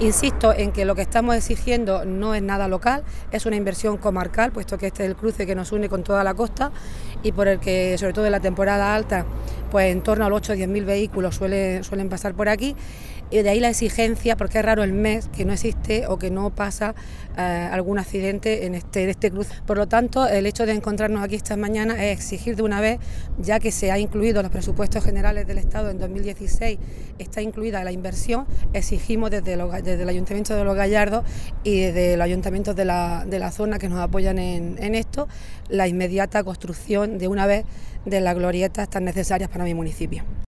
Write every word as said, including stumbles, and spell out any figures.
Insisto en que lo que estamos exigiendo no es nada local, es una inversión comarcal, puesto que este es el cruce que nos une con toda la costa y por el que, sobre todo en la temporada alta, pues en torno al ocho o diez mil vehículos suele, suelen pasar por aquí. Y de ahí la exigencia, porque es raro el mes que no existe o que no pasa eh, algún accidente en este, en este cruce. Por lo tanto, el hecho de encontrarnos aquí esta mañana es exigir de una vez, ya que se ha incluido en los presupuestos generales del Estado en dos mil dieciséis, está incluida la inversión, exigimos desde, los, desde el Ayuntamiento de Los Gallardos y desde los ayuntamientos de la, de la zona que nos apoyan en, en esto, la inmediata construcción de una vez de las glorietas tan necesarias para mi municipio.